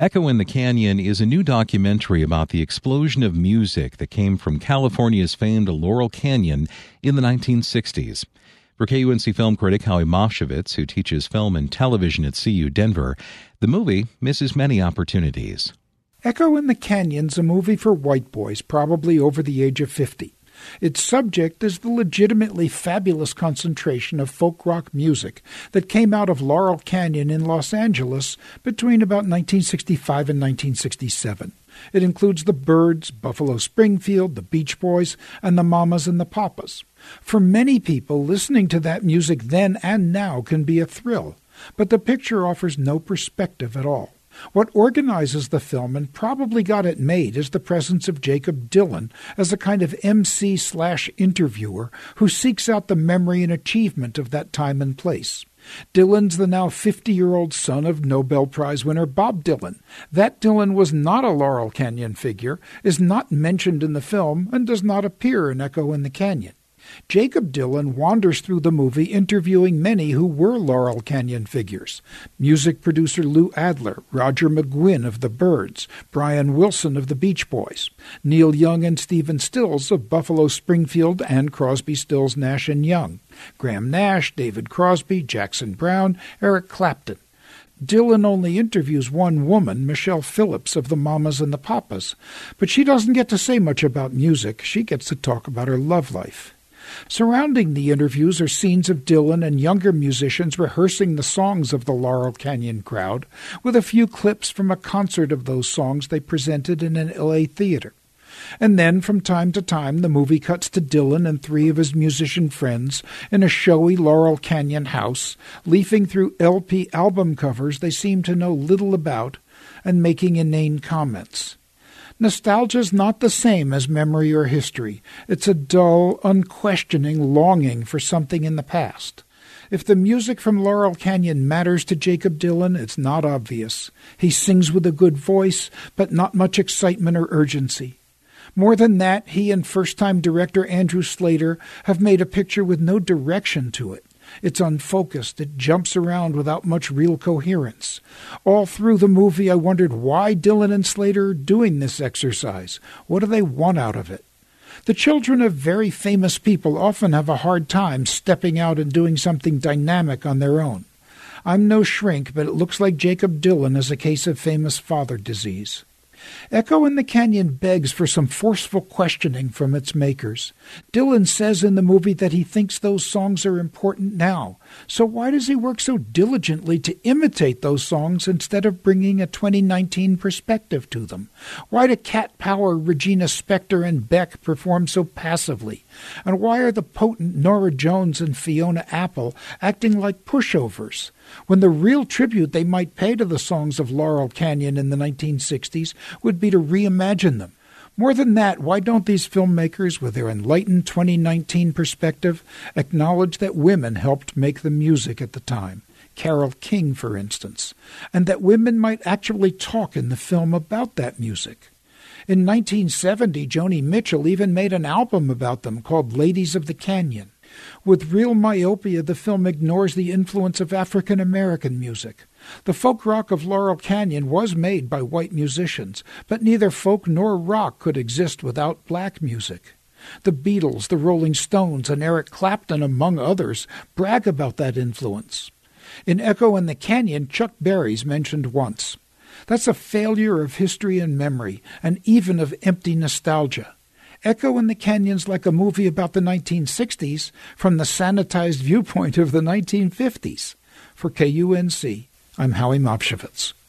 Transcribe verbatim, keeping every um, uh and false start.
Echo in the Canyon is a new documentary about the explosion of music that came from California's famed Laurel Canyon in the nineteen sixties. For K U N C film critic Howie Mopshivitz, who teaches film and television at C U Denver, the movie misses many opportunities. Echo in the Canyon's a movie for white boys, probably over the age of fifty. Its subject is the legitimately fabulous concentration of folk rock music that came out of Laurel Canyon in Los Angeles between about nineteen sixty-five and nineteen sixty-seven. It includes the Byrds, Buffalo Springfield, the Beach Boys, and the Mamas and the Papas. For many people, listening to that music then and now can be a thrill, but the picture offers no perspective at all. What organizes the film and probably got it made is the presence of Jakob Dylan as a kind of M C slash interviewer who seeks out the memory and achievement of that time and place. Dylan's the now fifty-year-old son of Nobel Prize winner Bob Dylan. That Dylan was not a Laurel Canyon figure, is not mentioned in the film, and does not appear in Echo in the Canyon. Jakob Dylan wanders through the movie interviewing many who were Laurel Canyon figures. Music producer Lou Adler, Roger McGuinn of the Byrds, Brian Wilson of the Beach Boys, Neil Young and Stephen Stills of Buffalo Springfield and Crosby, Stills, Nash and Young, Graham Nash, David Crosby, Jackson Browne, Eric Clapton. Dylan only interviews one woman, Michelle Phillips of the Mamas and the Papas, but she doesn't get to say much about music. She gets to talk about her love life. Surrounding the interviews are scenes of Dylan and younger musicians rehearsing the songs of the Laurel Canyon crowd, with a few clips from a concert of those songs they presented in an L A theater. And then, from time to time, the movie cuts to Dylan and three of his musician friends in a showy Laurel Canyon house, leafing through L P album covers they seem to know little about, and making inane comments. Nostalgia's not the same as memory or history. It's a dull, unquestioning longing for something in the past. If the music from Laurel Canyon matters to Jakob Dylan, it's not obvious. He sings with a good voice, but not much excitement or urgency. More than that, he and first-time director Andrew Slater have made a picture with no direction to it. It's unfocused. It jumps around without much real coherence. All through the movie, I wondered why Dylan and Slater are doing this exercise. What do they want out of it? The children of very famous people often have a hard time stepping out and doing something dynamic on their own. I'm no shrink, but it looks like Jakob Dylan is a case of famous father disease. Echo in the Canyon begs for some forceful questioning from its makers. Dylan says in the movie that he thinks those songs are important now. So why does he work so diligently to imitate those songs instead of bringing a twenty nineteen perspective to them? Why do Cat Power, Regina Spektor, and Beck perform so passively? And why are the potent Norah Jones and Fiona Apple acting like pushovers, when the real tribute they might pay to the songs of Laurel Canyon in the nineteen sixties would be to reimagine them? More than that, why don't these filmmakers, with their enlightened twenty nineteen perspective, acknowledge that women helped make the music at the time? Carole King, for instance, and that women might actually talk in the film about that music. In nineteen seventy, Joni Mitchell even made an album about them called Ladies of the Canyon. With real myopia, the film ignores the influence of African American music. The folk rock of Laurel Canyon was made by white musicians, but neither folk nor rock could exist without black music. The Beatles, the Rolling Stones, and Eric Clapton, among others, brag about that influence. In Echo in the Canyon, Chuck Berry's mentioned once. That's a failure of history and memory, and even of empty nostalgia. Echo in the Canyon's like a movie about the nineteen sixties from the sanitized viewpoint of the nineteen fifties. For K U N C, I'm Howie Mopshivitz.